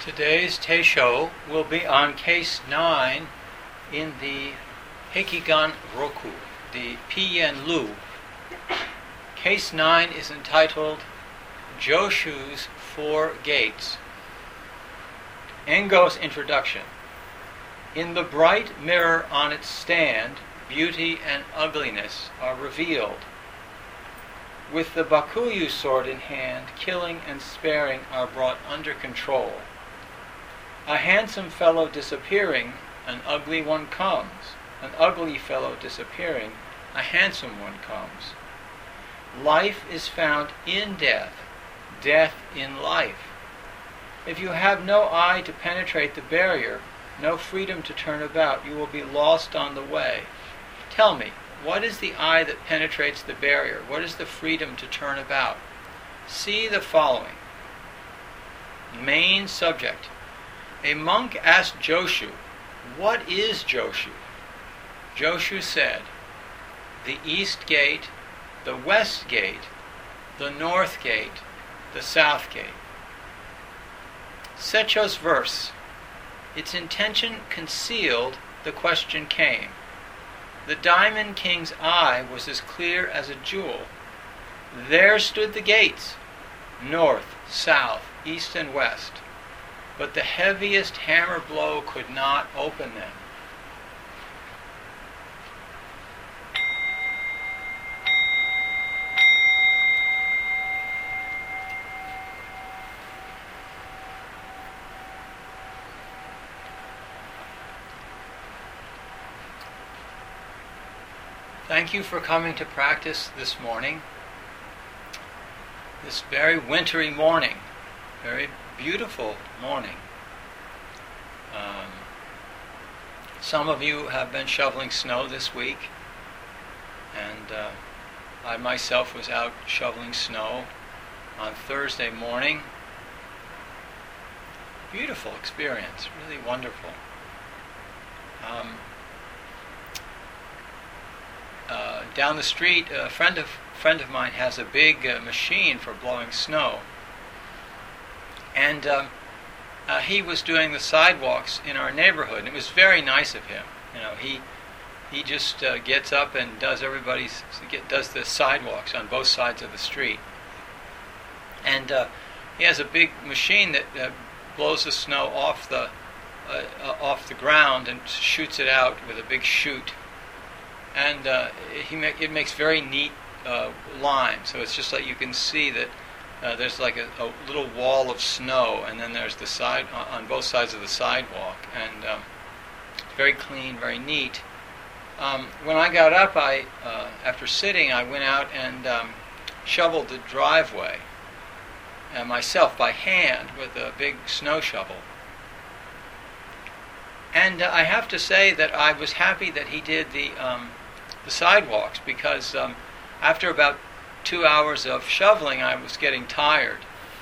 Today's Teisho will be on Case 9 in the Hekigan Roku, the Piyen Lu. Case 9 is entitled Joshu's Four Gates. Engo's introduction. In the bright mirror on its stand, beauty and ugliness are revealed. With the Bakuyu sword in hand, killing and sparing are brought under control. A handsome fellow disappearing, an ugly one comes. An ugly fellow disappearing, a handsome one comes. Life is found in death, death in life. If you have no eye to penetrate the barrier, no freedom to turn about, you will be lost on the way. Tell me, what is the eye that penetrates the barrier? What is the freedom to turn about? See the following. Main subject. A monk asked Joshu, "What is Joshu?" Joshu said, "The east gate, the west gate, the north gate, the south gate." Secho's verse. Its intention concealed, the question came. The Diamond King's eye was as clear as a jewel. There stood the gates, north, south, east, and west. But the heaviest hammer blow could not open them. Thank you for coming to practice this morning. This very wintry morning, very beautiful morning. Some of you have been shoveling snow this week, and I myself was out shoveling snow on Thursday morning. Beautiful experience, really wonderful. Down the street, a friend of mine has a big machine for blowing snow, and he was doing the sidewalks in our neighborhood, and it was very nice of him. You know, he just gets up and does the sidewalks on both sides of the street, and he has a big machine that blows the snow off the ground and shoots it out with a big chute. And it makes very neat lines, so it's just like you can see that there's like a little wall of snow, and then there's the side on both sides of the sidewalk, and it's very clean, very neat. When I got up, after sitting, I went out and shoveled the driveway myself by hand with a big snow shovel. And I have to say that I was happy that he did the sidewalks, because after about 2 hours of shoveling, I was getting tired.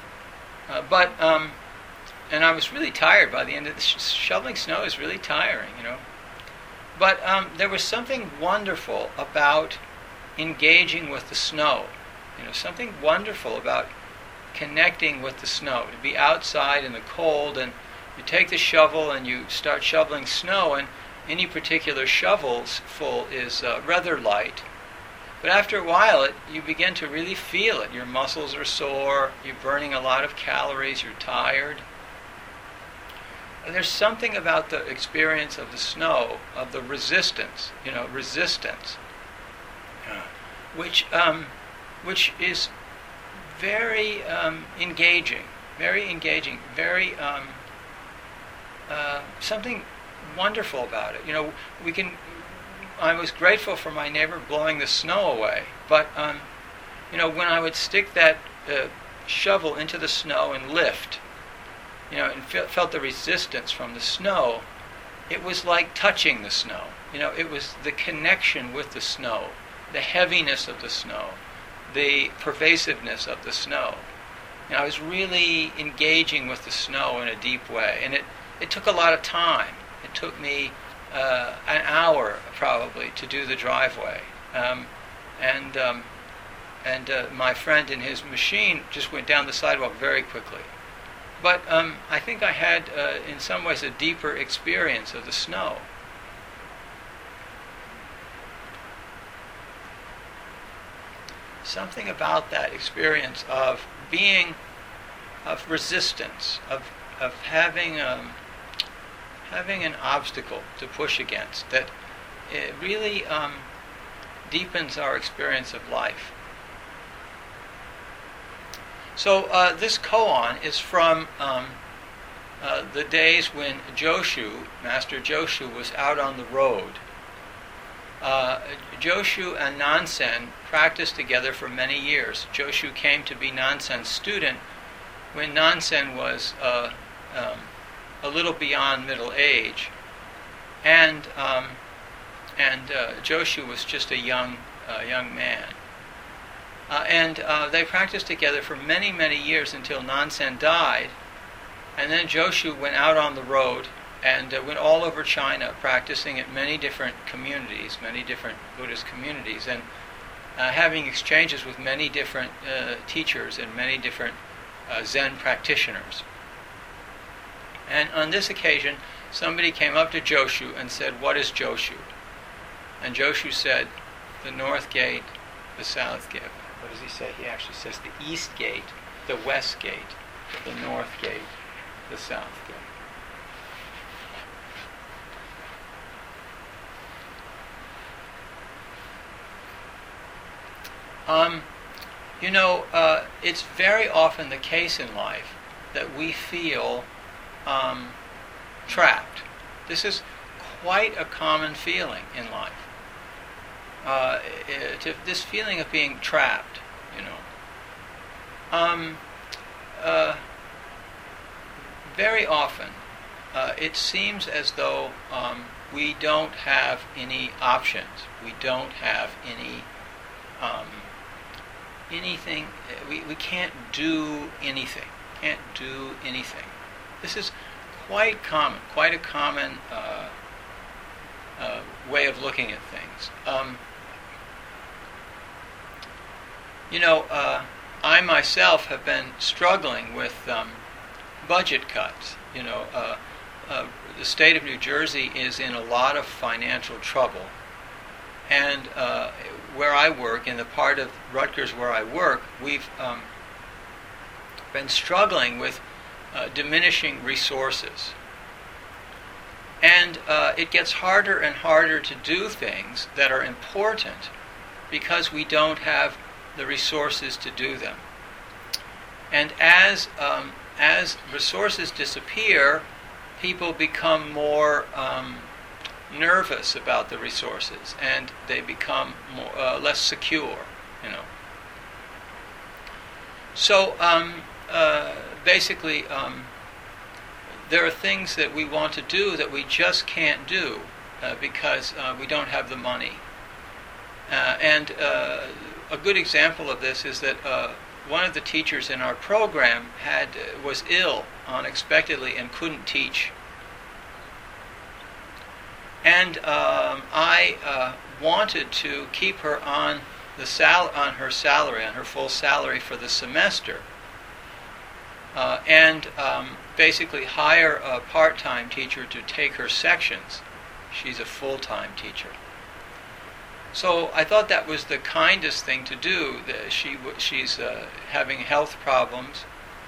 And I was really tired by the end of the shoveling snow is really tiring, you know. But there was something wonderful about engaging with the snow. You know, something wonderful about connecting with the snow. To be outside in the cold, and you take the shovel and you start shoveling snow, and any particular shovelful is rather light. But after a while, you begin to really feel it. Your muscles are sore, you're burning a lot of calories, you're tired. And there's something about the experience of the snow, of the resistance, which is very engaging, very something wonderful about it. You know, I was grateful for my neighbor blowing the snow away, but when I would stick that shovel into the snow and lift, and felt the resistance from the snow, it was like touching the snow. It was the connection with the snow, the heaviness of the snow, the pervasiveness of the snow. I was really engaging with the snow in a deep way, and it took a lot of time. It took me an hour probably to do the driveway, and my friend in his machine just went down the sidewalk very quickly. But I think I had, in some ways, a deeper experience of the snow. Something about that experience of being, of resistance, of having having an obstacle to push against, that it really deepens our experience of life. So this koan is from the days when Joshu, Master Joshu, was out on the road. Joshu and Nansen practiced together for many years. Joshu came to be Nansen's student when Nansen was a little beyond middle age, and Joshu was just a young man. And they practiced together for many, many years until Nansen died. And then Joshu went out on the road and went all over China, practicing at many different communities, many different Buddhist communities, and having exchanges with many different teachers and many different Zen practitioners. And on this occasion, somebody came up to Joshu and said, "What is Joshu?" And Joshu said, "The north gate, the south gate." What does he say? He actually says the east gate, the west gate, the north gate, the south gate. It's very often the case in life that we feel trapped. This is quite a common feeling in life. This feeling of being trapped, very often it seems as though we don't have any options. We don't have anything. We can't do anything. Can't do anything. This is quite a common way of looking at things. I myself have been struggling with budget cuts. The state of New Jersey is in a lot of financial trouble, and where I work, in the part of Rutgers where I work, we've been struggling with diminishing resources. And it gets harder and harder to do things that are important because we don't have the resources to do them. And as resources disappear, people become more nervous about the resources, and they become less secure. So basically, there are things that we want to do that we just can't do because we don't have the money. And a good example of this is that one of the teachers in our program was ill unexpectedly and couldn't teach. And I wanted to keep her on her salary, on her full salary for the semester, and basically hire a part-time teacher to take her sections. She's a full-time teacher. So I thought that was the kindest thing to do. She's having health problems,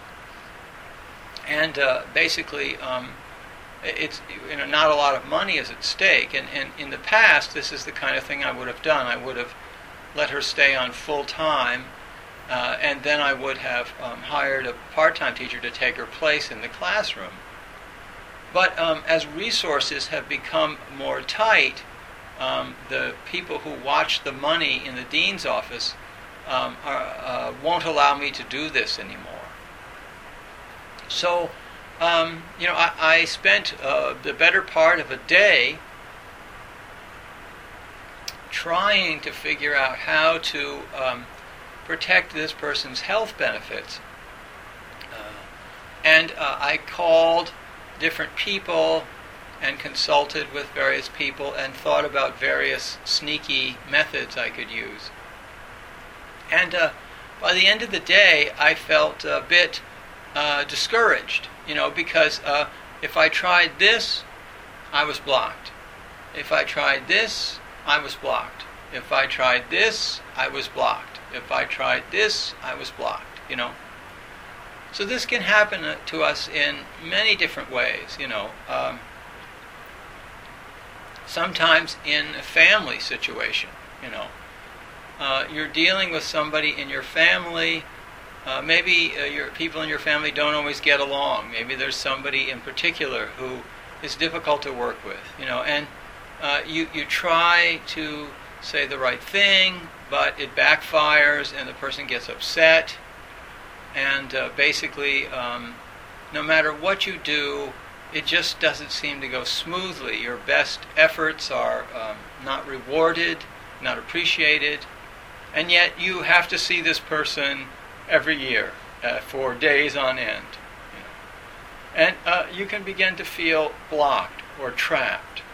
and basically it's not a lot of money is at stake. And in the past, this is the kind of thing I would have done. I would have let her stay on full time, and then I would have hired a part-time teacher to take her place in the classroom. But as resources have become more tight, the people who watch the money in the dean's office won't allow me to do this anymore. So, I spent the better part of a day trying to figure out how to protect this person's health benefits. And I called different people and consulted with various people and thought about various sneaky methods I could use. And by the end of the day, I felt a bit discouraged, because if I tried this, I was blocked. If I tried this, I was blocked. If I tried this, I was blocked. If I tried this, I was blocked, So this can happen to us in many different ways, Sometimes in a family situation, you're dealing with somebody in your family. Maybe your people in your family don't always get along. Maybe there's somebody in particular who is difficult to work with, and you try to say the right thing, but it backfires and the person gets upset. And basically, no matter what you do, it just doesn't seem to go smoothly. Your best efforts are not rewarded, not appreciated, and yet you have to see this person every year for days on end. And you can begin to feel blocked or trapped.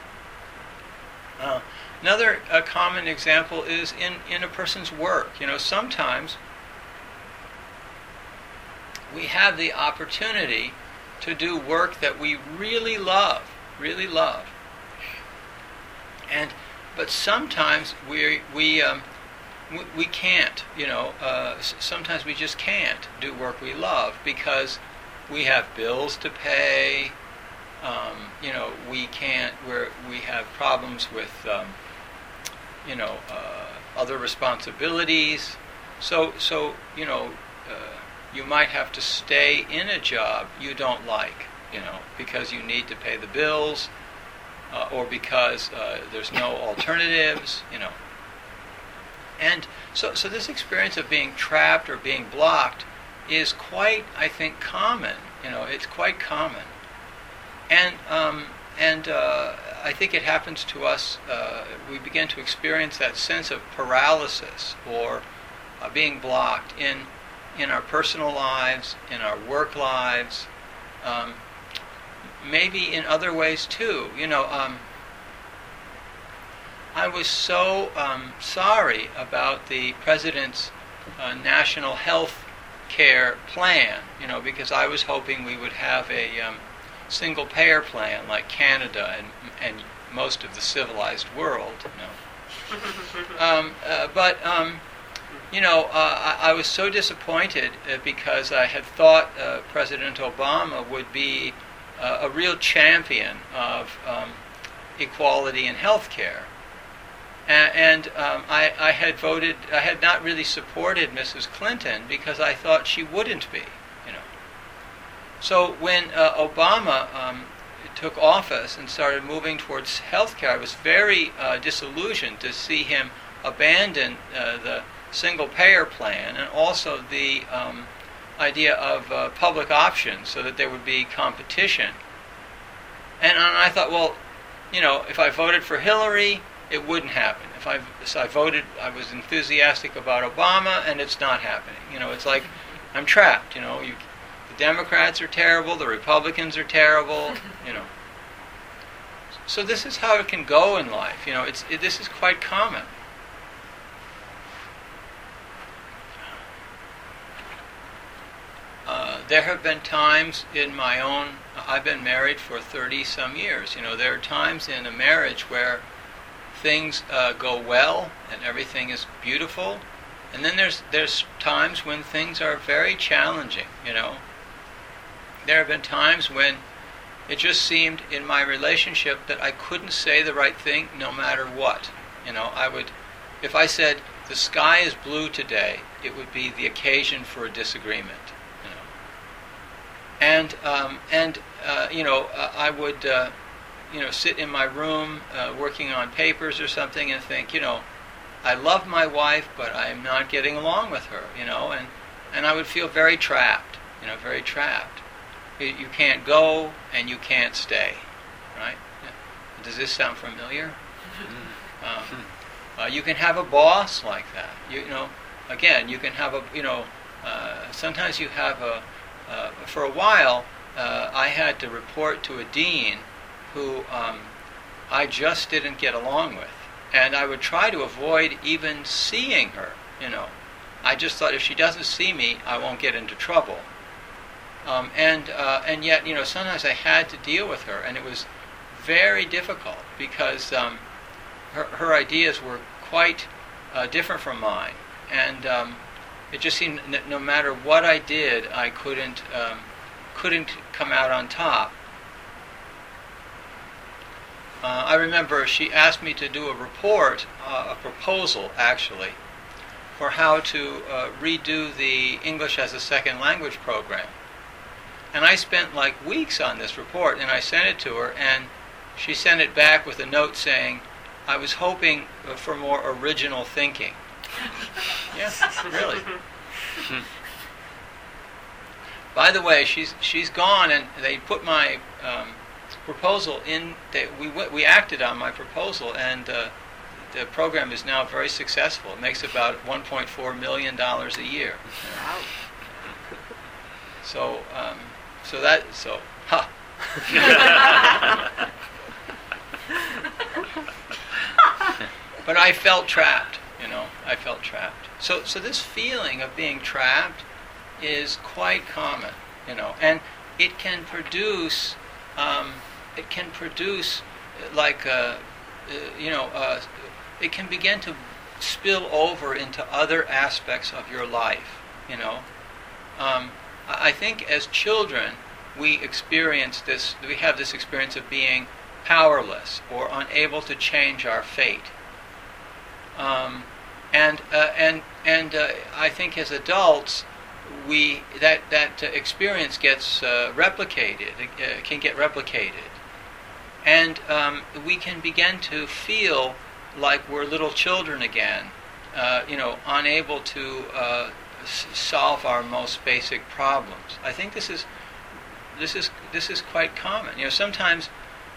Another common example is in a person's work. Sometimes we have the opportunity to do work that we really love, but sometimes we can't. Sometimes we just can't do work we love because we have bills to pay. We can't. We have problems with other responsibilities. So you might have to stay in a job you don't like, because you need to pay the bills, or because there's no alternatives, And so this experience of being trapped or being blocked is quite, I think, common. It's quite common, and I think it happens to us. We begin to experience that sense of paralysis or being blocked in our personal lives, in our work lives, maybe in other ways too. I was so sorry about the President's national health care plan, because I was hoping we would have a single-payer plan like Canada and most of the civilized world. I was so disappointed because I had thought President Obama would be a real champion of equality in health care. And I had not really supported Mrs. Clinton because I thought she wouldn't be, So when Obama took office and started moving towards health care, I was very disillusioned to see him abandon the single-payer plan and also the idea of public options so that there would be competition. And I thought, well, if I voted for Hillary, it wouldn't happen. So I was enthusiastic about Obama, and it's not happening. It's like I'm trapped. The Democrats are terrible, the Republicans are terrible. So this is how it can go in life. This is quite common. There have been times in my own. I've been married for 30-some years. There are times in a marriage where things go well and everything is beautiful, and then there's times when things are very challenging. There have been times when it just seemed in my relationship that I couldn't say the right thing no matter what. If I said the sky is blue today, it would be the occasion for a disagreement. And I would sit in my room working on papers or something and think, I love my wife, but I'm not getting along with her, and I would feel very trapped, very trapped. You can't go and you can't stay, right? Does this sound familiar? You can have a boss like that. Again, you can have sometimes you have for a while, I had to report to a dean who I just didn't get along with. And I would try to avoid even seeing her, I just thought if she doesn't see me, I won't get into trouble. And yet, sometimes I had to deal with her, and it was very difficult because her ideas were quite different from mine, and it just seemed no matter what I did, I couldn't come out on top. I remember she asked me to do a report, a proposal actually, for how to redo the English as a Second Language program. And I spent like weeks on this report, and I sent it to her, and she sent it back with a note saying, I was hoping for more original thinking. Yeah, really. By the way, she's gone, and they put my proposal in. We acted on my proposal, and the program is now very successful. It makes about $1.4 million a year. Wow. So, But I felt trapped, I felt trapped. So this feeling of being trapped is quite common, and it can produce, it can begin to spill over into other aspects of your life, I think as children we have this experience of being powerless or unable to change our fate. And I think as adults, that experience gets replicated. It can get replicated, and we can begin to feel like we're little children again, unable to solve our most basic problems. I think this is quite common. Sometimes.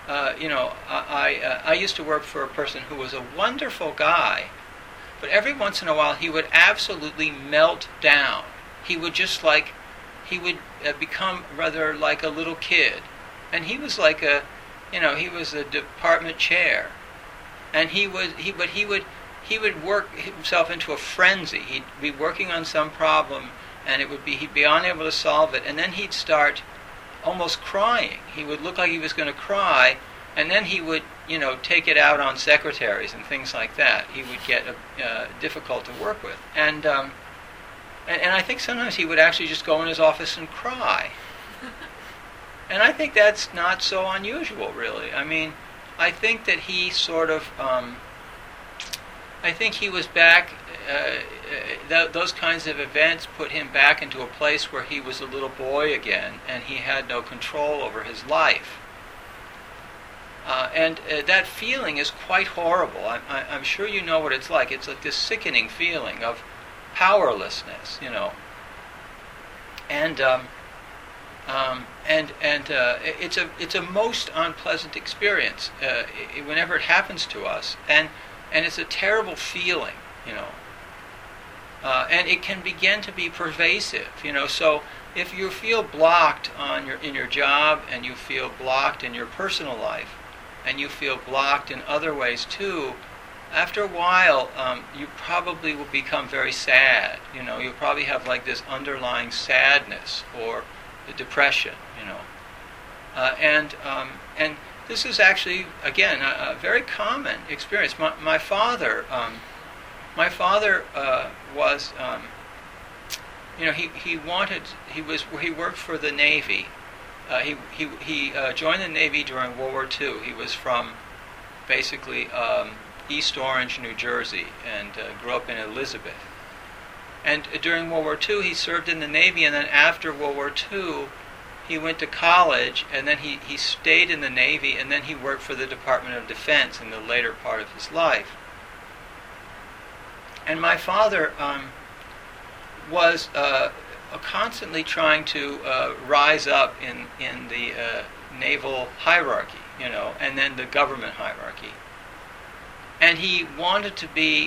I used to work for a person who was a wonderful guy, but every once in a while he would absolutely melt down. He would become rather like a little kid, and he was like he was a department chair, and he would work himself into a frenzy. He'd be working on some problem, and he'd be unable to solve it, and then he'd start almost crying. He would look like he was going to cry, and then he would, take it out on secretaries and things like that. He would get difficult to work with, and I think sometimes he would actually just go in his office and cry. And I think that's not so unusual, really. I mean, I think that he sort of, I think he was back. Those kinds of events put him back into a place where he was a little boy again, and he had no control over his life. And that feeling is quite horrible. I'm sure you know what it's like. It's like this sickening feeling of powerlessness, And it's a most unpleasant experience whenever it happens to us, and it's a terrible feeling, and it can begin to be pervasive, So if you feel blocked in your job, and you feel blocked in your personal life, and you feel blocked in other ways too, after a while, you probably will become very sad. You'll probably have like this underlying sadness or depression. And this is actually, again, a very common experience. My father was, he worked for the Navy. He joined the Navy during World War II. He was from basically East Orange, New Jersey, and grew up in Elizabeth. And during World War II, he served in the Navy, and then after World War II, he went to college, and then he stayed in the Navy, and then he worked for the Department of Defense in the later part of his life. And my father was constantly trying to rise up in the naval hierarchy, and then the government hierarchy. And he wanted to be,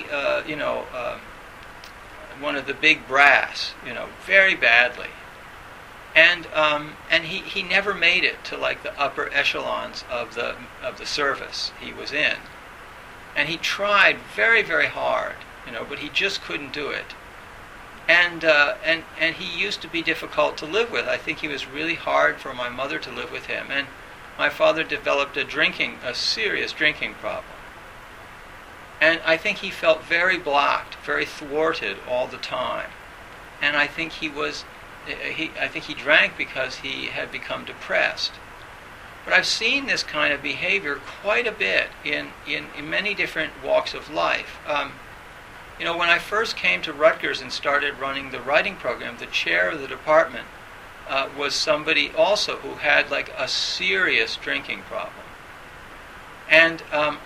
one of the big brass, very badly. And he never made it to like the upper echelons of the service he was in. And he tried very, very hard, but he just couldn't do it. and he used to be difficult to live with. I think he was really hard for my mother to live with him. And my father developed a serious drinking problem. And I think he felt very blocked, very thwarted all the time. And I think I think he drank because he had become depressed. But I've seen this kind of behavior quite a bit in many different walks of life. When I first came to Rutgers and started running the writing program, the chair of the department was somebody also who had like a serious drinking problem. And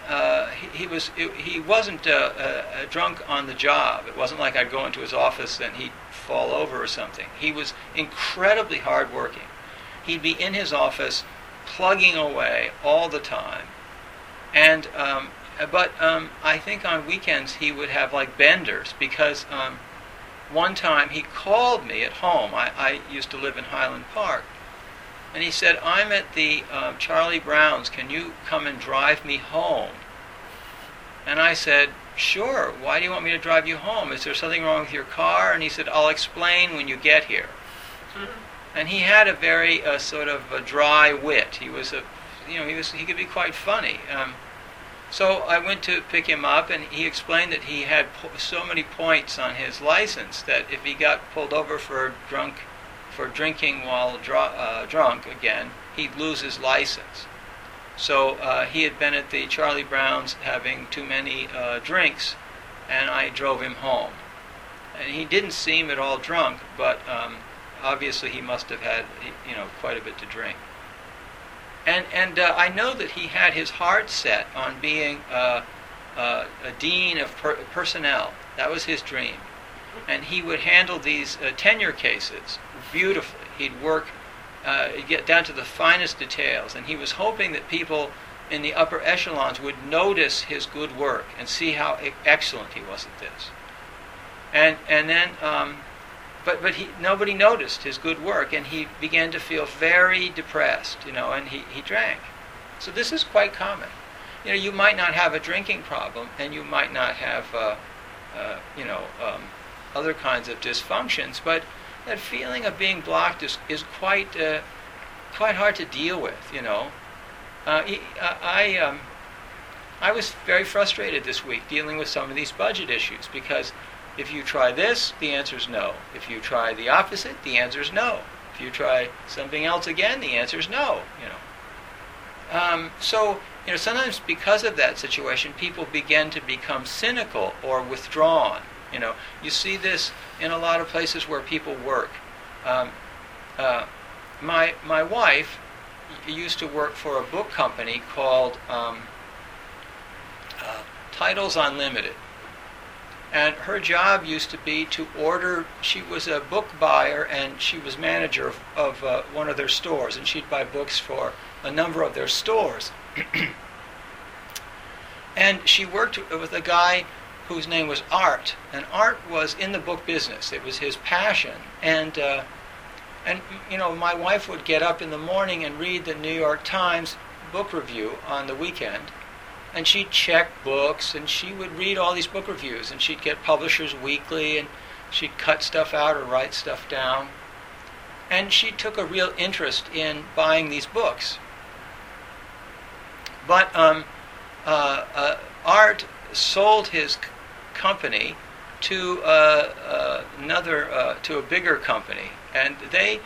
he wasn't drunk on the job. It wasn't like I'd go into his office and he'd fall over or something. He was incredibly hardworking. He'd be in his office plugging away all the time. And but I think on weekends he would have like benders, because one time he called me at home. I used to live in Highland Park. And he said, "I'm at the Charlie Brown's. Can you come and drive me home?" And I said, "Sure. Why do you want me to drive you home? Is there something wrong with your car?" And he said, "I'll explain when you get here." And he had a very sort of a dry wit. He was he could be quite funny. So I went to pick him up, and he explained that he had so many points on his license that if he got pulled over for drinking while drunk again, he'd lose his license. So he had been at the Charlie Brown's having too many drinks, and I drove him home. And he didn't seem at all drunk, but obviously he must have had quite a bit to drink. And I know that he had his heart set on being a dean of personnel. That was his dream. And he would handle these tenure cases beautifully. He'd work, get down to the finest details, and he was hoping that people in the upper echelons would notice his good work and see how excellent he was at this. And then, but nobody noticed his good work, and he began to feel very depressed, and he drank. So this is quite common. You might not have a drinking problem, and you might not have, other kinds of dysfunctions, but that feeling of being blocked is quite hard to deal with. I was very frustrated this week dealing with some of these budget issues, because if you try this, the answer is no. If you try the opposite, the answer is no. If you try something else again, the answer is no. So sometimes because of that situation, people begin to become cynical or withdrawn. You see this in a lot of places where people work. My wife used to work for a book company called Titles Unlimited. And her job used to be to order. She was a book buyer, and she was manager of one of their stores, and she'd buy books for a number of their stores. And she worked with a guy whose name was Art, and Art was in the book business. It was his passion. And my wife would get up in the morning and read the New York Times book review on the weekend, and she'd check books, and she would read all these book reviews, and she'd get Publishers Weekly, and she'd cut stuff out or write stuff down. And she took a real interest in buying these books. But Art sold his company to to a bigger company, and they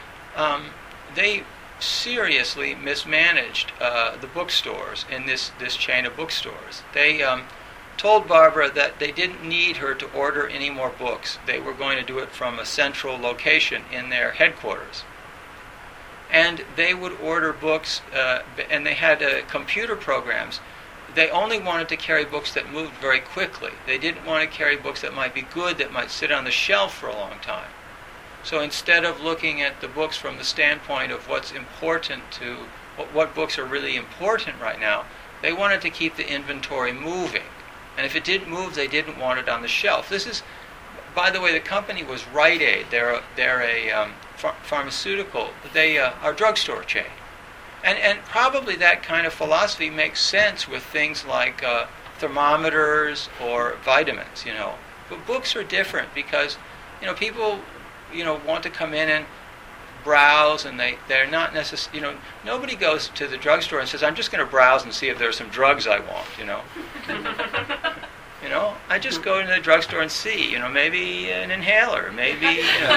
seriously mismanaged the bookstores in this chain of bookstores. They told Barbara that they didn't need her to order any more books. They were going to do it from a central location in their headquarters. And they would order books, and they had computer programs. They only wanted to carry books that moved very quickly. They didn't want to carry books that might be good, that might sit on the shelf for a long time. So instead of looking at the books from the standpoint of what's important to, what books are really important right now, they wanted to keep the inventory moving. And if it didn't move, they didn't want it on the shelf. This is, by the way, the company was Rite Aid. They're a pharmaceutical, they are a drugstore chain. And probably that kind of philosophy makes sense with things like thermometers or vitamins, But books are different because, people, want to come in and browse, and they're not necessarily, nobody goes to the drugstore and says, I'm just going to browse and see if there's some drugs I want. I just go into the drugstore and see, maybe an inhaler, maybe.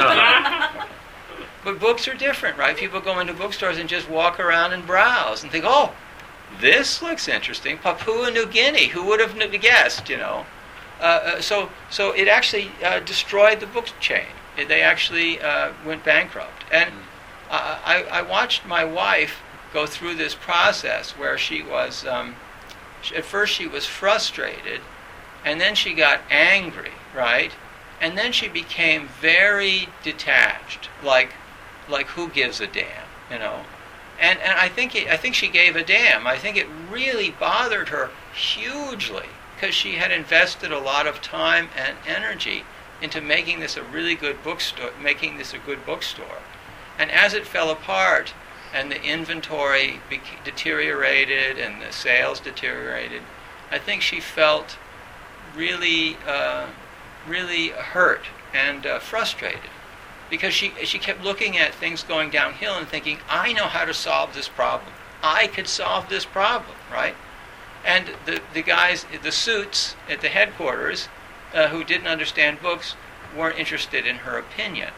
But books are different, right? People go into bookstores and just walk around and browse and think, oh, this looks interesting. Papua New Guinea, who would have guessed, So it actually destroyed the book chain. They actually went bankrupt. And I watched my wife go through this process where she was, at first she was frustrated, and then she got angry, right? And then she became very detached, like who gives a damn, And I think she gave a damn. I think it really bothered her hugely because she had invested a lot of time and energy into making this a really good bookstore, making this a good bookstore. And as it fell apart and the inventory deteriorated and the sales deteriorated, I think she felt really, really hurt and frustrated. Because she kept looking at things going downhill and thinking, I know how to solve this problem. I could solve this problem, right? And the guys, the suits at the headquarters, who didn't understand books, weren't interested in her opinion.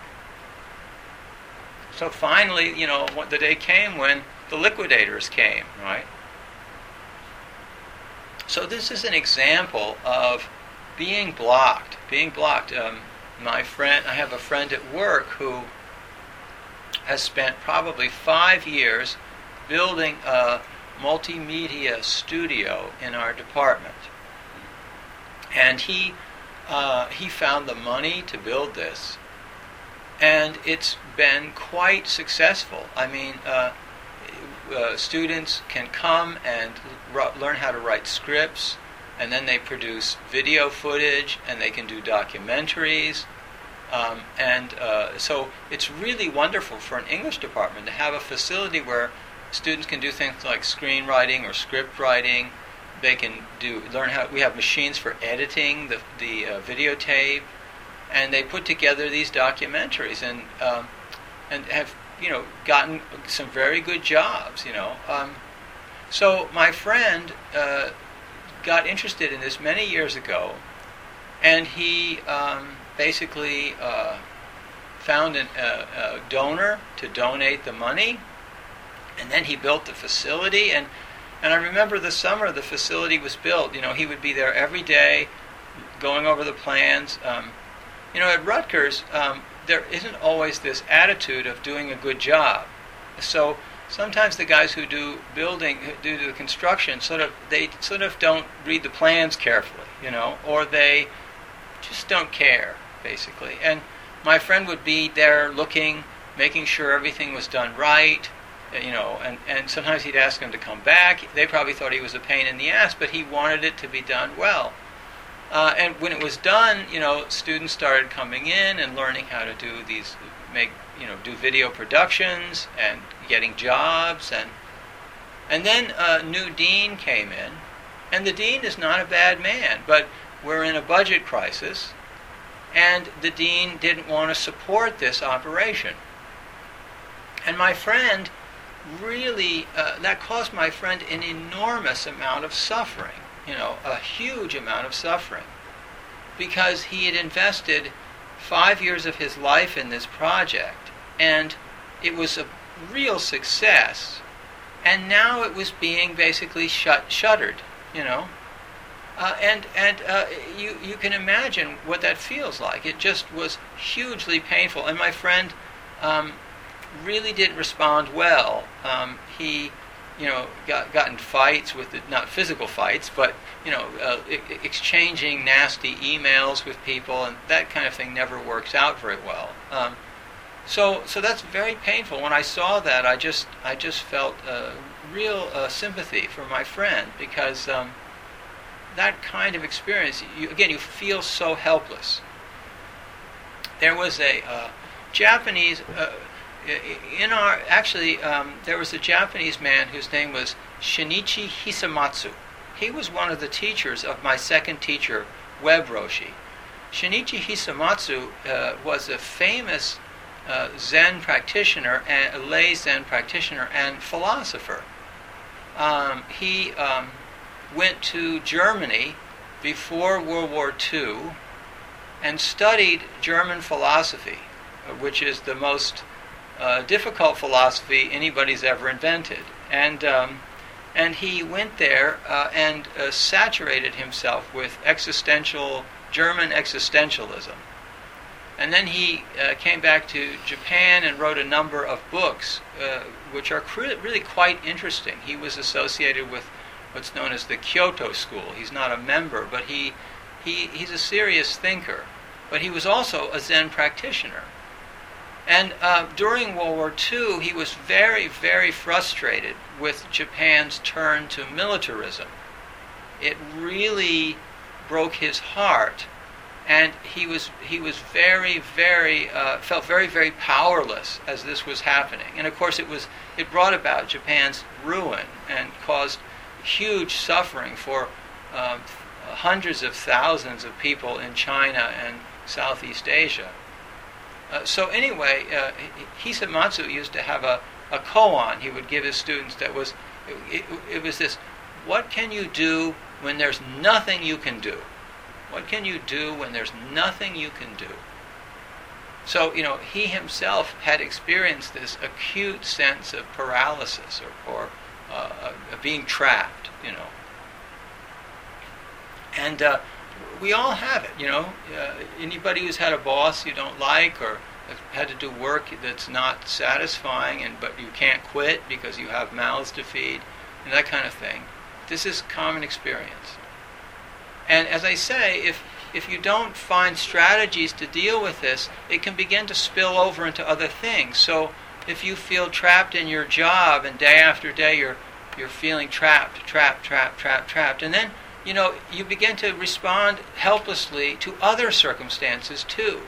So finally, the day came when the liquidators came, right? So this is an example of being blocked. I have a friend at work who has spent probably 5 years building a multimedia studio in our department. And he found the money to build this. And it's been quite successful. I mean, students can come and learn how to write scripts, and then they produce video footage, and they can do documentaries. So it's really wonderful for an English department to have a facility where students can do things like screenwriting or script writing. They can we have machines for editing the videotape, and they put together these documentaries and have gotten some very good jobs. So my friend got interested in this many years ago, and he basically found a donor to donate the money, and then he built the facility. And I remember the summer the facility was built. He would be there every day, going over the plans. At Rutgers, there isn't always this attitude of doing a good job. So sometimes the guys who do the construction, they don't read the plans carefully, or they just don't care, basically. And my friend would be there looking, making sure everything was done right, and sometimes he'd ask them to come back. They probably thought he was a pain in the ass, but he wanted it to be done well. And when it was done, students started coming in and learning how to do do video productions and getting jobs, and then a new dean came in, and the dean is not a bad man, but we're in a budget crisis, and the dean didn't want to support this operation. And my friend really, that caused my friend an enormous amount of suffering, a huge amount of suffering, because he had invested 5 years of his life in this project, and it was a real success, and now it was being basically shuttered, you can imagine what that feels like. It just was hugely painful, and my friend really didn't respond well. He got in fights with not physical fights, but exchanging nasty emails with people, and that kind of thing never works out very well. So that's very painful. When I saw that, I just felt real sympathy for my friend, because that kind of experience, you feel so helpless. There was a Japanese. There was a Japanese man whose name was Shinichi Hisamatsu. He was one of the teachers of my second teacher, Webb Roshi. Shinichi Hisamatsu was a famous Zen practitioner, a lay Zen practitioner and philosopher. He went to Germany before World War II and studied German philosophy, which is the most difficult philosophy anybody's ever invented. And he went there and saturated himself with German existentialism. And then he came back to Japan and wrote a number of books, which are really quite interesting. He was associated with what's known as the Kyoto School. He's not a member, but he's a serious thinker. But he was also a Zen practitioner. And during World War II, he was very, very frustrated with Japan's turn to militarism. It really broke his heart, and he was very, very felt very, very powerless as this was happening. And of course, it brought about Japan's ruin and caused huge suffering for hundreds of thousands of people in China and Southeast Asia. So anyway, Hisamatsu used to have a koan he would give his students that was, it was this: what can you do when there's nothing you can do? What can you do when there's nothing you can do? So, he himself had experienced this acute sense of paralysis or being trapped, And we all have it, anybody who's had a boss you don't like or had to do work that's not satisfying, but you can't quit because you have mouths to feed, and that kind of thing. This is common experience. And as I say, if you don't find strategies to deal with this, it can begin to spill over into other things. So if you feel trapped in your job and day after day you're feeling trapped, and then you begin to respond helplessly to other circumstances too.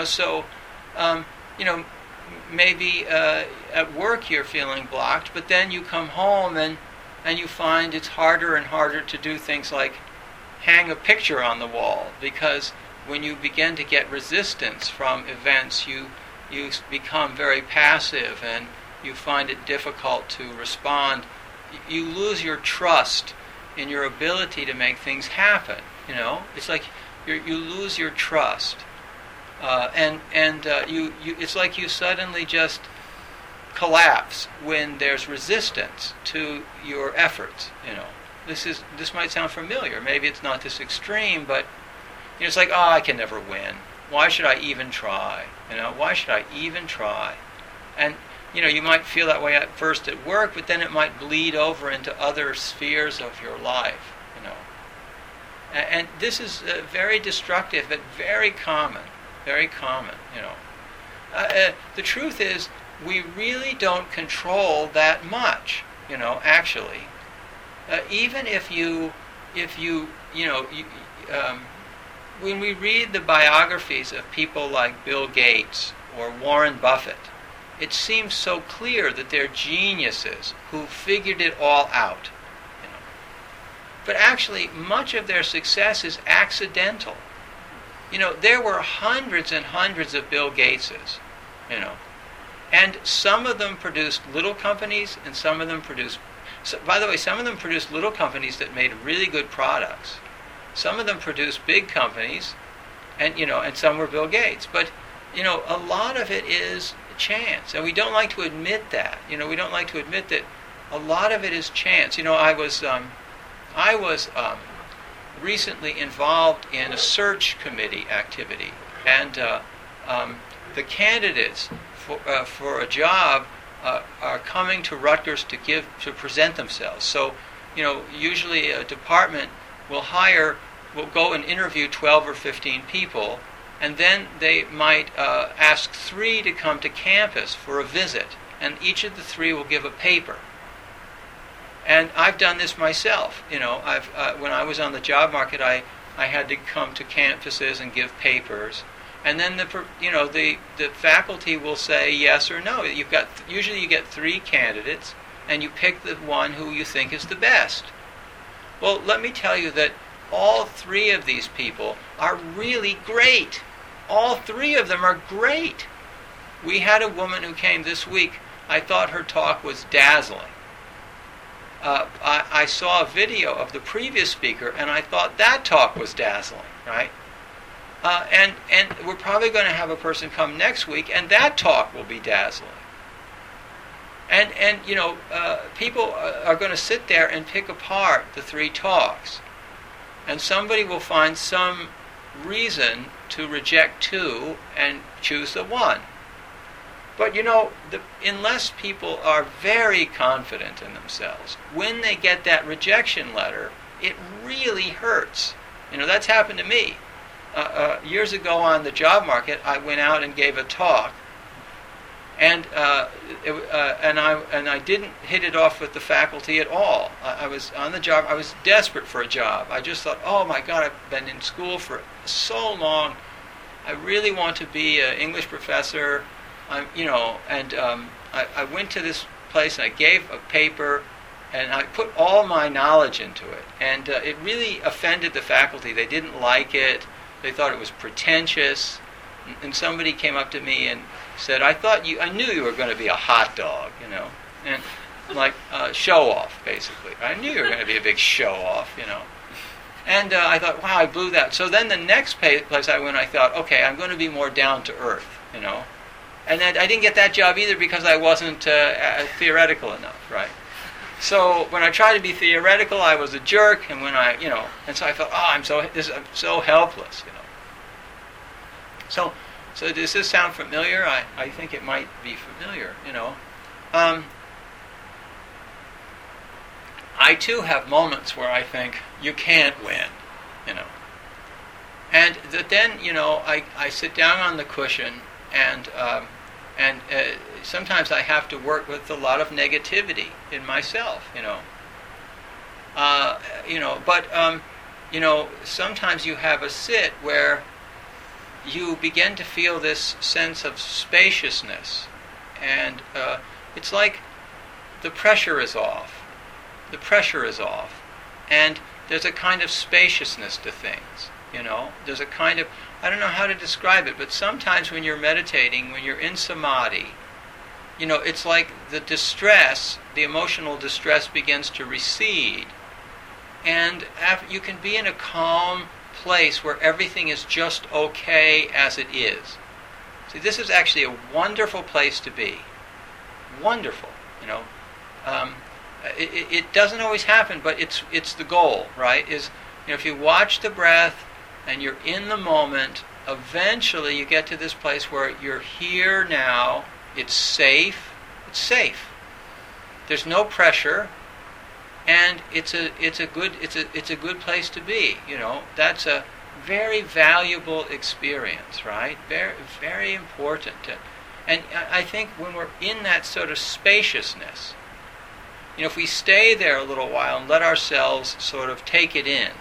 Maybe at work you're feeling blocked, but then you come home and you find it's harder and harder to do things like hang a picture on the wall, because when you begin to get resistance from events, you become very passive and you find it difficult to respond. You lose your trust in your ability to make things happen. It's like you lose your trust, and it's like you suddenly just collapse when there's resistance to your efforts. This might sound familiar. Maybe it's not this extreme, but it's like, I can never win. Why should I even try? Why should I even try? And you might feel that way at first at work, but then it might bleed over into other spheres of your life. And this is very destructive, but very common. Very common. The truth is, we really don't control that much. Actually. Even when we read the biographies of people like Bill Gates or Warren Buffett, it seems so clear that they're geniuses who figured it all out. But actually, much of their success is accidental. There were hundreds and hundreds of Bill Gateses, and some of them produced little companies, and some of them produced. By the way, some of them produced little companies that made really good products. Some of them produced big companies, and some were Bill Gates. But a lot of it is chance, and we don't like to admit that. We don't like to admit that a lot of it is chance. I was recently involved in a search committee activity, and the candidates for a job are coming to Rutgers to present themselves. So, usually a department will go and interview 12 or 15 people, and then they might ask 3 to come to campus for a visit, and each of the 3 will give a paper. And I've done this myself. When I was on the job market, I had to come to campuses and give papers. And then the faculty will say yes or no. Usually you get 3 candidates, and you pick the one who you think is the best. Well, let me tell you that all three of these people are really great. All three of them are great. We had a woman who came this week. I thought her talk was dazzling. I saw a video of the previous speaker, and I thought that talk was dazzling, right? And we're probably going to have a person come next week, and that talk will be dazzling. And people are going to sit there and pick apart the three talks, and somebody will find some reason to reject two and choose the one. But unless people are very confident in themselves, when they get that rejection letter, it really hurts. That's happened to me. Years ago on the job market, I went out and gave a talk, and I didn't hit it off with the faculty at all. I was on the job. I was desperate for a job. I just thought, oh my God, I've been in school for so long. I really want to be an English professor. I went to this place and I gave a paper and I put all my knowledge into it. And it really offended the faculty. They didn't like it. They thought it was pretentious. And somebody came up to me and said, I knew you were going to be a hot dog, and like show off, basically. I knew you were going to be a big show off, And I thought, wow, I blew that. So then the next place I went, I thought, okay, I'm going to be more down to earth, And then I didn't get that job either because I wasn't theoretical enough, right? So when I tried to be theoretical, I was a jerk, and when and so I felt, I'm so helpless, So does this sound familiar? I think it might be familiar, I too have moments where I think you can't win, And then, I sit down on the cushion and sometimes I have to work with a lot of negativity in myself, But sometimes you have a sit where you begin to feel this sense of spaciousness, and it's like the pressure is off. The pressure is off, and there's a kind of spaciousness to things. There's a kind of, I don't know how to describe it, but sometimes when you're meditating, when you're in samadhi, it's like the distress, the emotional distress begins to recede, and you can be in a calm place where everything is just okay as it is. See, this is actually a wonderful place to be. Wonderful, It doesn't always happen, but it's the goal, right? If you watch the breath and you're in the moment, eventually you get to this place where you're here now. It's safe. It's safe. There's no pressure. And it's a good place to be, That's a very valuable experience, right? Very, very important. And I think when we're in that sort of spaciousness, if we stay there a little while and let ourselves sort of take it in,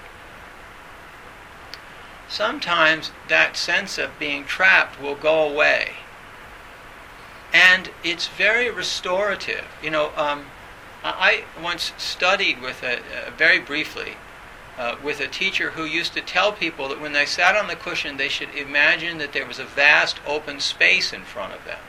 sometimes that sense of being trapped will go away. And it's very restorative. I once studied very briefly with a teacher who used to tell people that when they sat on the cushion, they should imagine that there was a vast open space in front of them.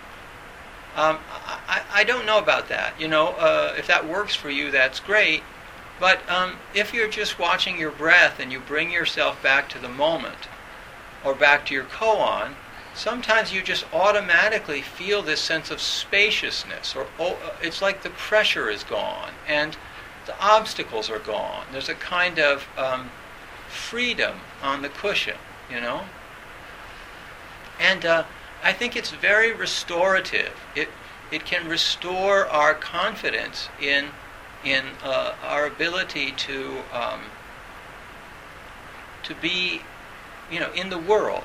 I don't know about that. If that works for you, that's great. But if you're just watching your breath and you bring yourself back to the moment or back to your koan, sometimes you just automatically feel this sense of spaciousness, or it's like the pressure is gone and the obstacles are gone. There's a kind of freedom on the cushion, And I think it's very restorative. It can restore our confidence in our ability to be, in the world.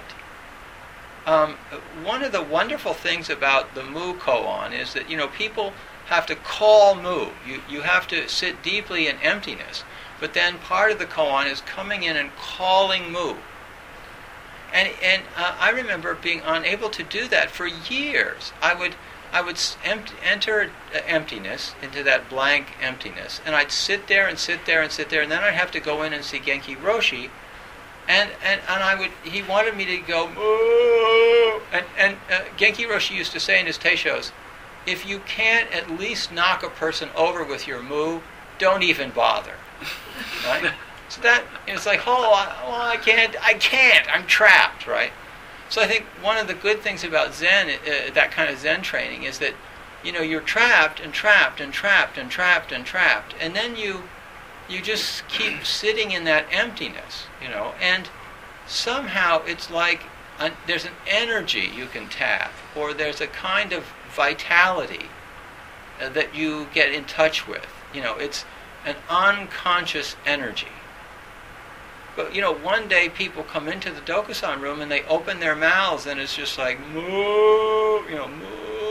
One of the wonderful things about the Mu koan is that, people have to call Mu. You have to sit deeply in emptiness. But then part of the koan is coming in and calling Mu. And I remember being unable to do that for years. I I would enter emptiness, into that blank emptiness, and I'd sit there and sit there and sit there, and then I'd have to go in and see Genki Roshi, and he wanted me to go, moo, and Genki Roshi used to say in his teishos, if you can't at least knock a person over with your moo, don't even bother, right? So that, it's like, I can't, I'm trapped, right? So I think one of the good things about Zen, that kind of Zen training, is that, you're trapped and trapped and trapped and trapped and trapped, and then you just keep sitting in that emptiness, and somehow it's like there's an energy you can tap, or there's a kind of vitality that you get in touch with. It's an unconscious energy. But, one day people come into the Dokusan room and they open their mouths and it's just like, moo, moo.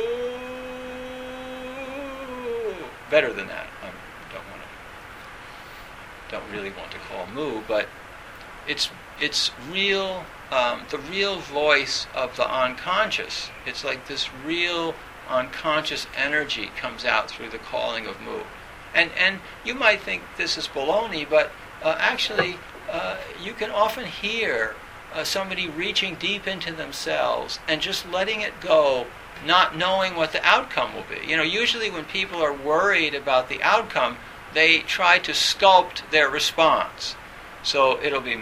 Better than that. I don't really want to call moo, but it's real, the real voice of the unconscious. It's like this real unconscious energy comes out through the calling of moo. And you might think this is baloney, but actually, you can often hear somebody reaching deep into themselves and just letting it go, not knowing what the outcome will be. Usually when people are worried about the outcome, they try to sculpt their response. So it'll be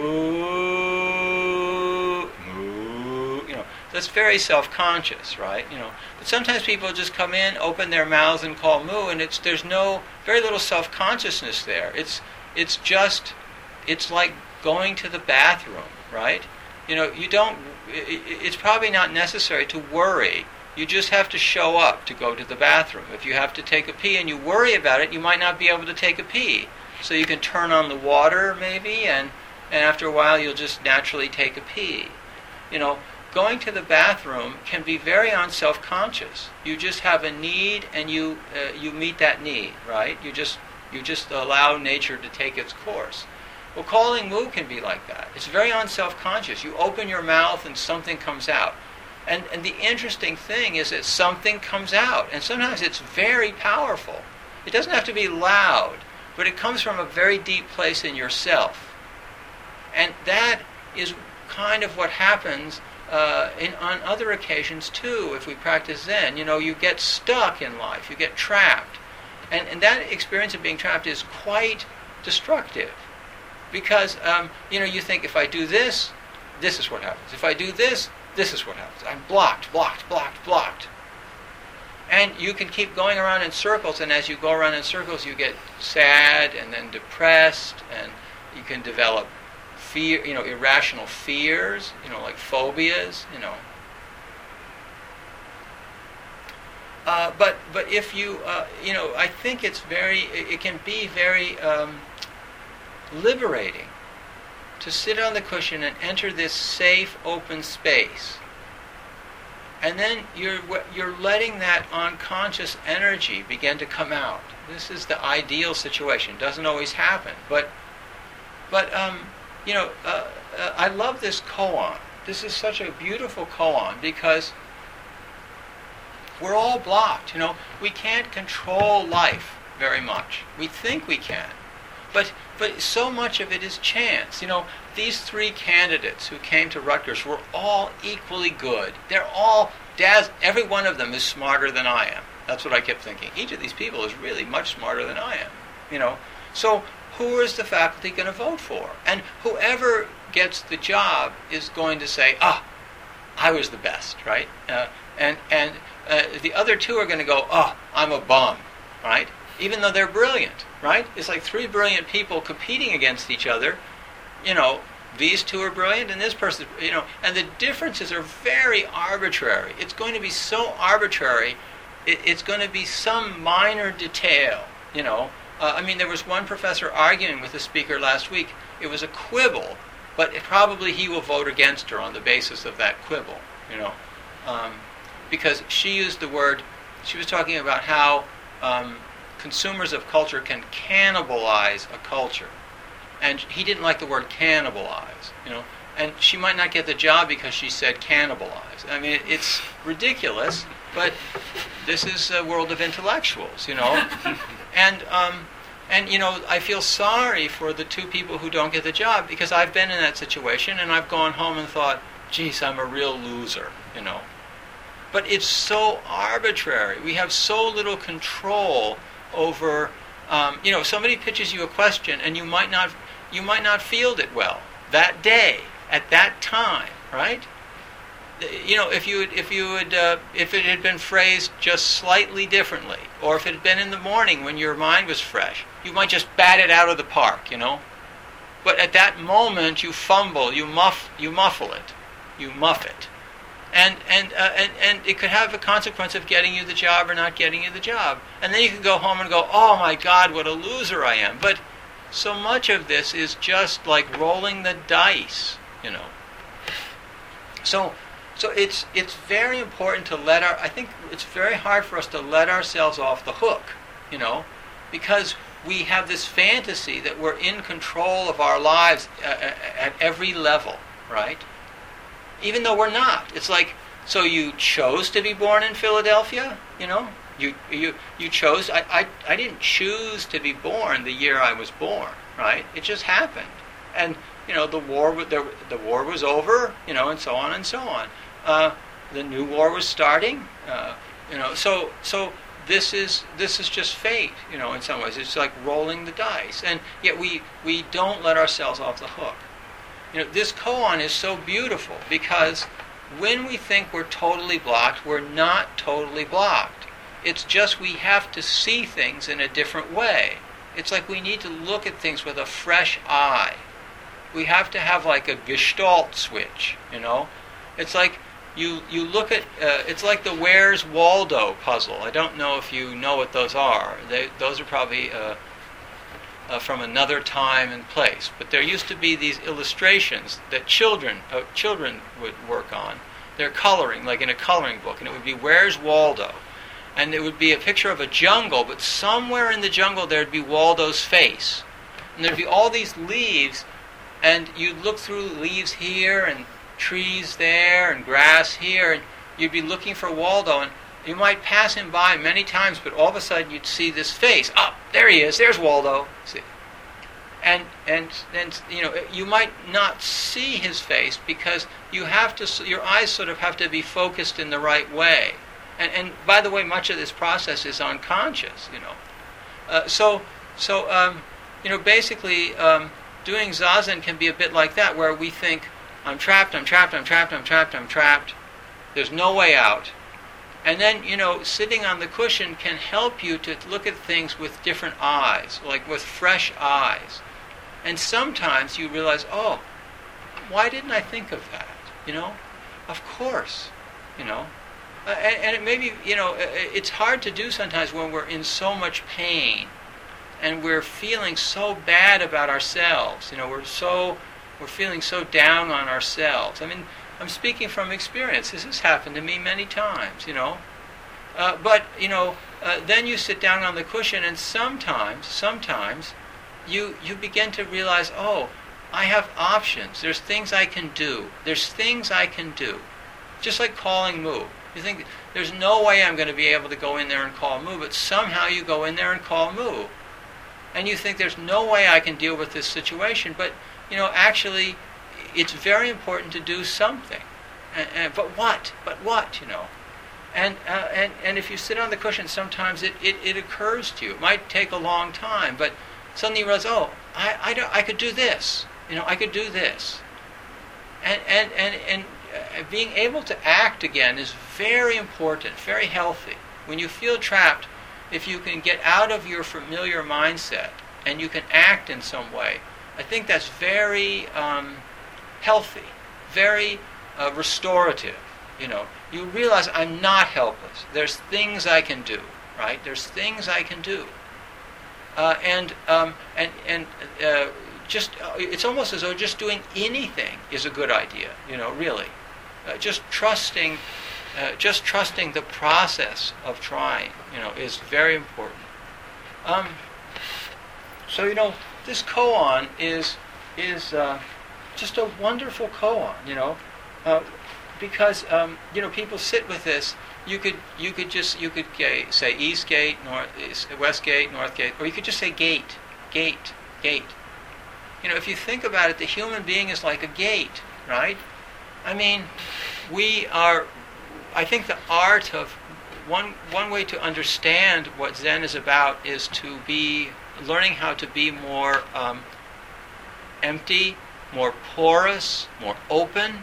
moo, moo, that's very self-conscious, right? But sometimes people just come in, open their mouths and call moo, and there's very little self-consciousness there. It's like going to the bathroom, right? It's probably not necessary to worry. You just have to show up to go to the bathroom. If you have to take a pee and you worry about it, you might not be able to take a pee. So you can turn on the water maybe, and after a while you'll just naturally take a pee. Going to the bathroom can be very unself-conscious. You just have a need and you meet that need, right? You just allow nature to take its course. Well, calling moo can be like that. It's very unself-conscious. You open your mouth and something comes out. And the interesting thing is that something comes out. And sometimes it's very powerful. It doesn't have to be loud, but it comes from a very deep place in yourself. And that is kind of what happens on other occasions too, if we practice Zen. You get stuck in life. You get trapped. And that experience of being trapped is quite destructive. Because, you think, if I do this, this is what happens. If I do this, this is what happens. I'm blocked. And you can keep going around in circles, and as you go around in circles, you get sad and then depressed, and you can develop fear, irrational fears, like phobias, But if you, I think it can be very liberating to sit on the cushion and enter this safe, open space. And then you're letting that unconscious energy begin to come out. This is the ideal situation. It doesn't always happen, but I love this koan. This is such a beautiful koan because we're all blocked. We can't control life very much. We think we can, but so much of it is chance. These three candidates who came to Rutgers were all equally good. They're all every one of them is smarter than I am. That's what I kept thinking. Each of these people is really much smarter than I am. So who is the faculty going to vote for? And whoever gets the job is going to say, I was the best, right? And the other two are going to go, I'm a bum, right? Even though they're brilliant, right? It's like three brilliant people competing against each other. These two are brilliant and this person, and the differences are very arbitrary. It's going to be so arbitrary, it's going to be some minor detail, there was one professor arguing with a speaker last week. It was a quibble, but probably he will vote against her on the basis of that quibble, because she used the word, she was talking about how consumers of culture can cannibalize a culture. And he didn't like the word cannibalize, and she might not get the job because she said cannibalize. It's ridiculous, but this is a world of intellectuals, and I feel sorry for the two people who don't get the job, because I've been in that situation and I've gone home and thought, geez, I'm a real loser, But it's so arbitrary. We have so little control over, somebody pitches you a question and you might not field it well that day at that time, right? If it had been phrased just slightly differently, or if it had been in the morning when your mind was fresh, you might just bat it out of the park, But at that moment, you fumble, you muffle it, you muff it, and it could have a consequence of getting you the job or not getting you the job. And then you can go home and go, oh my God, what a loser I am. But so much of this is just like rolling the dice, So it's very important to I think it's very hard for us to let ourselves off the hook, because we have this fantasy that we're in control of our lives at every level, right? Even though we're not. It's like, so you chose to be born in Philadelphia, You chose. I didn't choose to be born the year I was born, right? It just happened, and the war was over, and so on and so on. The new war was starting, So this is just fate, in some ways. It's like rolling the dice, and yet we don't let ourselves off the hook. This koan is so beautiful because when we think we're totally blocked, we're not totally blocked. It's just we have to see things in a different way. It's like we need to look at things with a fresh eye. We have to have like a gestalt switch, It's like you look at, it's like the Where's Waldo puzzle. I don't know if you know what those are. Those are probably from another time and place. But there used to be these illustrations that children would work on. They're coloring, like in a coloring book, and it would be Where's Waldo? And it would be a picture of a jungle, but somewhere in the jungle there'd be Waldo's face. And there'd be all these leaves, and you'd look through leaves here, and trees there, and grass here, and you'd be looking for Waldo, and you might pass him by many times, but all of a sudden you'd see this face. Oh, there he is, there's Waldo. See? And you might not see his face because your eyes sort of have to be focused in the right way. And by the way, much of this process is unconscious, basically, doing zazen can be a bit like that, where we think, I'm trapped, I'm trapped, I'm trapped, I'm trapped, I'm trapped. There's no way out. And then, sitting on the cushion can help you to look at things with different eyes, like with fresh eyes. And sometimes you realize, oh, why didn't I think of that? Of course, and it may be, it's hard to do sometimes when we're in so much pain and we're feeling so bad about ourselves. We're feeling so down on ourselves. I mean, I'm speaking from experience. This has happened to me many times, But then you sit down on the cushion, and sometimes you begin to realize, oh, I have options. There's things I can do. Just like calling Moo. You think, there's no way I'm going to be able to go in there and call Moo, but somehow you go in there and call Moo. And you think, there's no way I can deal with this situation, but, actually, it's very important to do something. But what? And if you sit on the cushion, sometimes it occurs to you. It might take a long time, but suddenly you realize, oh, I could do this. I could do this. And being able to act again is very important, very healthy. When you feel trapped, if you can get out of your familiar mindset and you can act in some way, I think that's very healthy, very restorative. You realize I'm not helpless. There's things I can do, right? There's things I can do, it's almost as though just doing anything is a good idea. Really, just trusting the process of trying, is very important. This koan is just a wonderful koan, because people sit with this. say East Gate, West Gate, North Gate, or you could just say gate, gate, gate. If you think about it, the human being is like a gate, right? I mean, I think the art of one way to understand what Zen is about is to be learning how to be more empty, more porous, more open.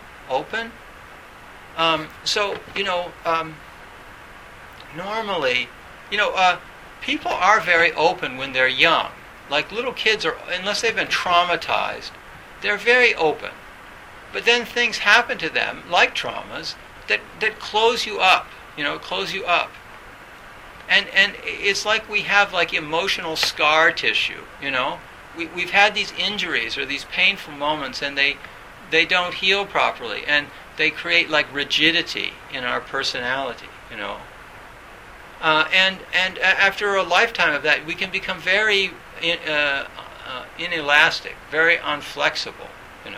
Normally, people are very open when they're young. Like little kids are, unless they've been traumatized, they're very open. But then things happen to them, like traumas, that close you up. Close you up. And it's like we have like emotional scar tissue. We've had these injuries or these painful moments, and they don't heal properly, and they create like rigidity in our personality. And after a lifetime of that, we can become very inelastic, very unflexible.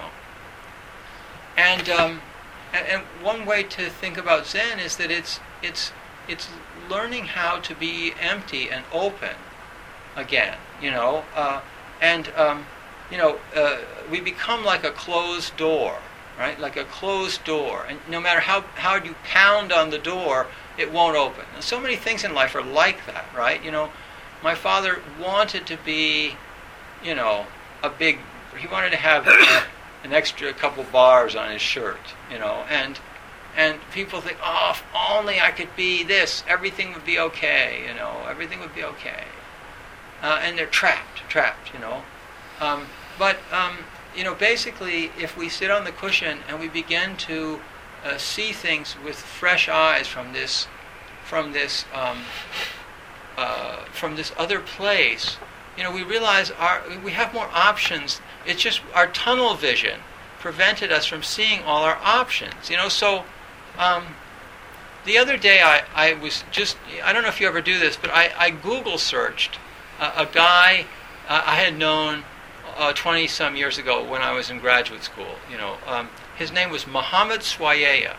And one way to think about Zen is that it's learning how to be empty and open again. We become like a closed door, right? Like a closed door, and no matter how hard you pound on the door, it won't open. And so many things in life are like that, right? My father wanted to be, he wanted to have an extra couple bars on his shirt, and people think, oh, if only I could be this, everything would be okay, everything would be okay. And they're trapped. Basically, if we sit on the cushion and we begin to see things with fresh eyes from this other place, we realize we have more options. It's just our tunnel vision prevented us from seeing all our options. So the other day I was just, I don't know if you ever do this, but I Google searched a guy I had known 20-some years ago when I was in graduate school. His name was Muhammad Swayaya.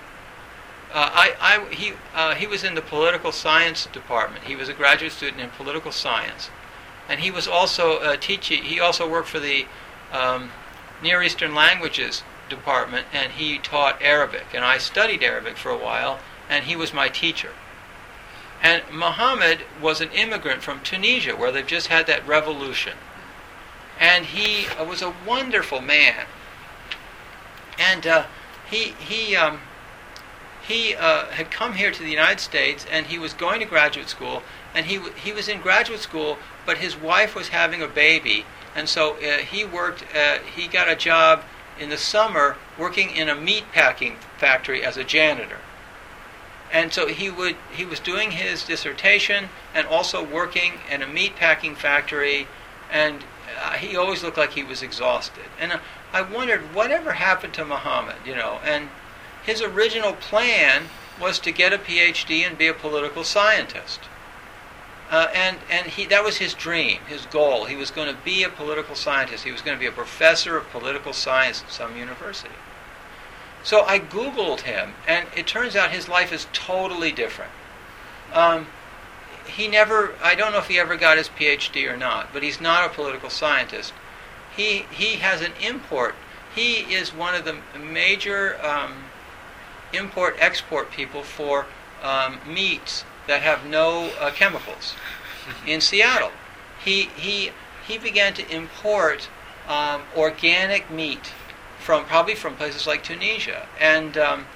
He was in the political science department. He was a graduate student in political science, and he was also teaching. He also worked for the Near Eastern Languages department, and he taught Arabic. And I studied Arabic for a while, and he was my teacher. And Muhammad was an immigrant from Tunisia, where they've just had that revolution. And he was a wonderful man. And he had come here to the United States, and he was going to graduate school. And he was in graduate school, but his wife was having a baby, and so he worked. He got a job in the summer working in a meat packing factory as a janitor. And so he was doing his dissertation and also working in a meat packing factory, and he always looked like he was exhausted. And I wondered whatever happened to Muhammad, and his original plan was to get a PhD and be a political scientist. And that was his dream, his goal. He was going to be a political scientist. He was going to be a professor of political science at some university. So I Googled him, and it turns out his life is totally different. I don't know if he ever got his PhD or not, but he's not a political scientist. He has an import. He is one of the major import-export people for meats that have no chemicals. In Seattle, he began to import organic meat probably from places like Tunisia, and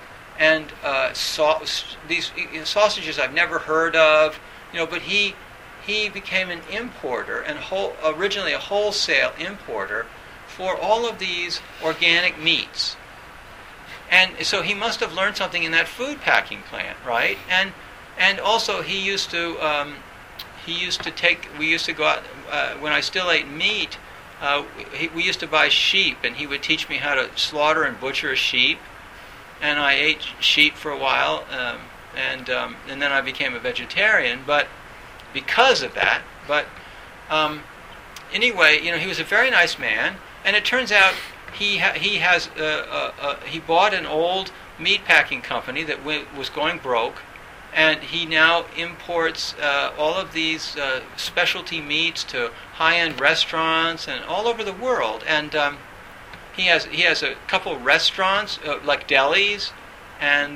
these sausages I've never heard of, but he became an importer, and originally a wholesale importer for all of these organic meats. And so he must have learned something in that food packing plant, right? And also we used to go out when I still ate meat. We used to buy sheep, and he would teach me how to slaughter and butcher a sheep. And I ate sheep for a while, and then I became a vegetarian. But because of that, anyway, he was a very nice man. And it turns out he bought an old meat packing company that was going broke, and he now imports all of these specialty meats to high-end restaurants and all over the world. And he has a couple restaurants like delis, and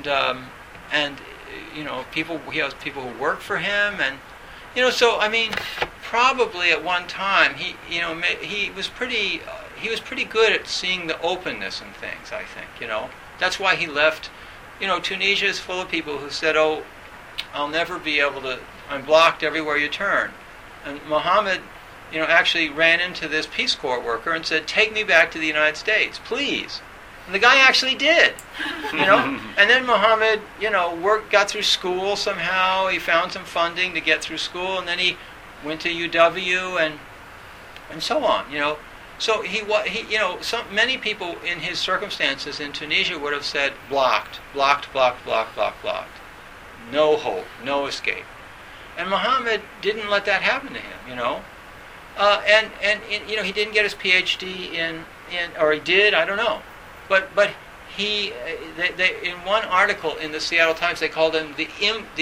he has people who work for him, and so I mean, probably at one time he was pretty good at seeing the openness in things. I think that's why he left. Tunisia is full of people who said, "Oh, I'll never be able to. I'm blocked everywhere you turn." And Muhammad, actually ran into this Peace Corps worker and said, "Take me back to the United States, please." And the guy actually did, And then Muhammad, got through school somehow. He found some funding to get through school, and then he went to UW and so on, So many people in his circumstances in Tunisia would have said, blocked, blocked, blocked, blocked, blocked, blocked. No hope, no escape. And Muhammad didn't let that happen to him, And he didn't get his PhD in or he did, I don't know. But he in one article in the Seattle Times they called him the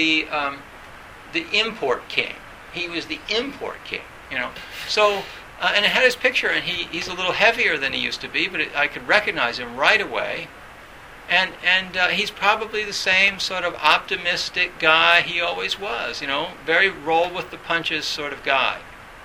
import king. He was the import king, So and it had his picture, and he's a little heavier than he used to be, but I could recognize him right away. And he's probably the same sort of optimistic guy he always was, very roll with the punches sort of guy.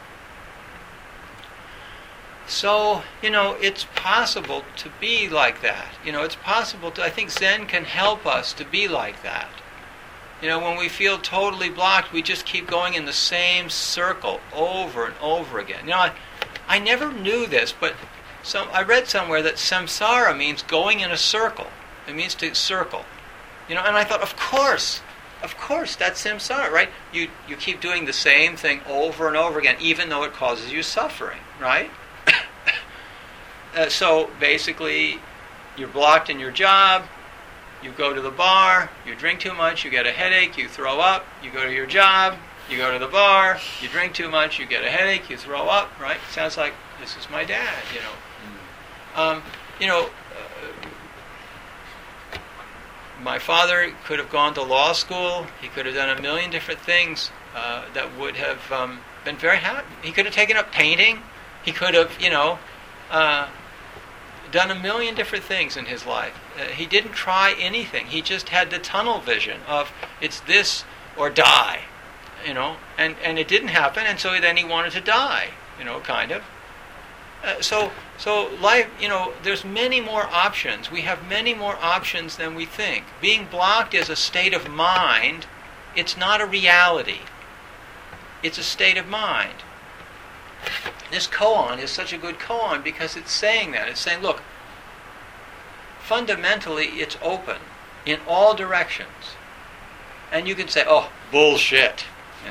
So, it's possible to be like that. It's possible to, I think Zen can help us to be like that. When we feel totally blocked, we just keep going in the same circle over and over again. I never knew this, but I read somewhere that samsara means going in a circle. It means to circle. And I thought, of course, that's samsara, right? You keep doing the same thing over and over again, even though it causes you suffering, right? So basically, you're blocked in your job, you go to the bar, you drink too much, you get a headache, you throw up, you go to your job, you go to the bar, you drink too much, you get a headache, you throw up, right? Sounds like this is my dad, my father could have gone to law school, he could have done a million different things that would have been very happy. He could have taken up painting, he could have, done a million different things in his life. He didn't try anything. He just had the tunnel vision of it's this or die, and it didn't happen, and so then he wanted to die, kind of. So life, there's many more options. We have many more options than we think. Being blocked is a state of mind. It's not a reality. It's a state of mind. This koan is such a good koan because it's saying that. It's saying, look, fundamentally it's open in all directions. And you can say, oh, bullshit,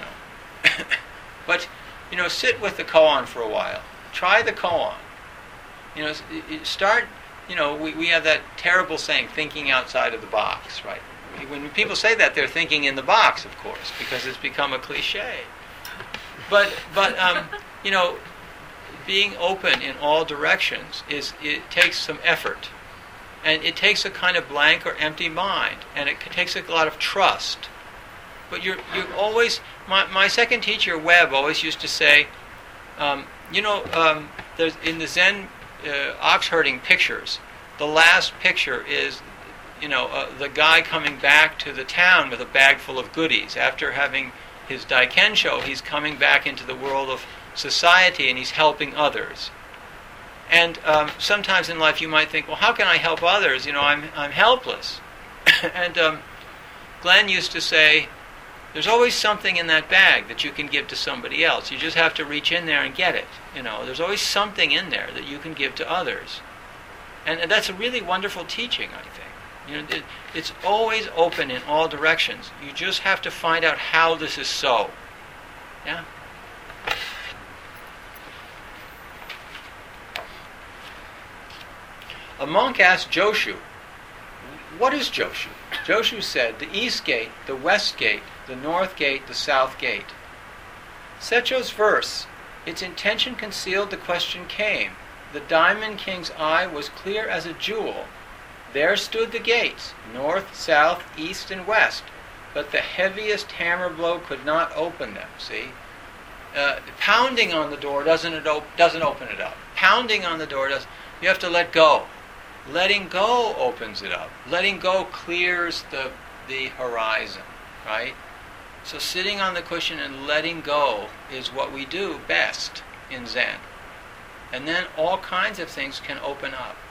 But, sit with the koan for a while. Try the koan. Start, we have that terrible saying, thinking outside of the box, right? When people say that, they're thinking in the box, of course, because it's become a cliche. But being open in all directions it takes some effort, and it takes a kind of blank or empty mind, and it takes a lot of trust. But you're always. My second teacher, Webb, always used to say, there's in the Zen ox herding pictures, the last picture is, the guy coming back to the town with a bag full of goodies after having his daikensho. He's coming back into the world of society and he's helping others. And sometimes in life you might think, well, how can I help others? I'm helpless. And Glenn used to say, there's always something in that bag that you can give to somebody else. You just have to reach in there and get it. There's always something in there that you can give to others. And that's a really wonderful teaching, I think. It's always open in all directions. You just have to find out how this is so. Yeah? A monk asked Joshu, what is Joshu? Joshu said, the east gate, the west gate, the north gate, the south gate. Secho's verse, its intention concealed, the question came. The Diamond King's eye was clear as a jewel. There stood the gates, north, south, east, and west. but the heaviest hammer blow could not open them, see? Pounding on the door doesn't open it up. Pounding on the door does. You have to let go. Letting go opens it up. Letting go clears the horizon, right? So sitting on the cushion and letting go is what we do best in Zen. And then all kinds of things can open up.